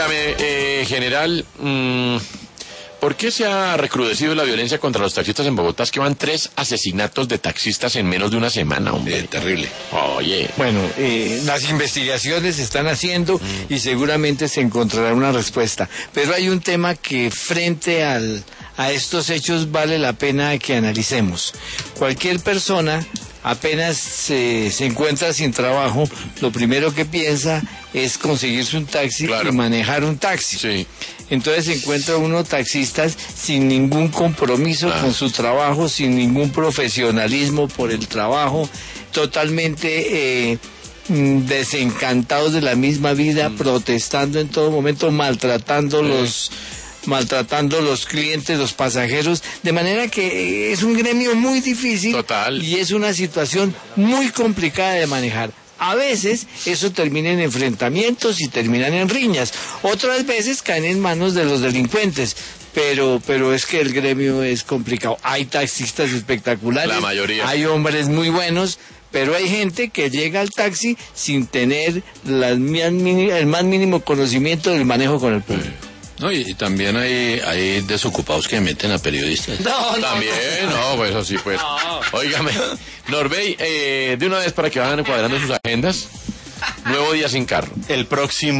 General, ¿por qué se ha recrudecido la violencia contra los taxistas en Bogotá? Es que van 3 asesinatos de taxistas en menos de una semana, hombre. Terrible. Oye. Bueno, las investigaciones se están haciendo y seguramente se encontrará una respuesta. Pero hay un tema que frente a estos hechos vale la pena que analicemos. Cualquier persona apenas se encuentra sin trabajo, lo primero que piensa es conseguirse un taxi y manejar un taxi. Sí. Entonces se encuentra uno taxistas sin ningún compromiso con su trabajo, sin ningún profesionalismo por el trabajo, totalmente desencantados de la misma vida, protestando en todo momento, maltratando los clientes, los pasajeros, de manera que es un gremio muy difícil. Total. Y es una situación muy complicada de manejar. A veces eso termina en enfrentamientos y terminan en riñas, otras veces caen en manos de los delincuentes. Pero es que el gremio es complicado. Hay taxistas espectaculares, la mayoría. Hay hombres muy buenos, pero hay gente que llega al taxi sin tener el más mínimo conocimiento del manejo con el público. No, y también hay desocupados que meten a periodistas. También, no, pues eso sí, pues. Óigame, Norbey, de una vez para que vayan encuadrando sus agendas, nuevo día sin carro. El próximo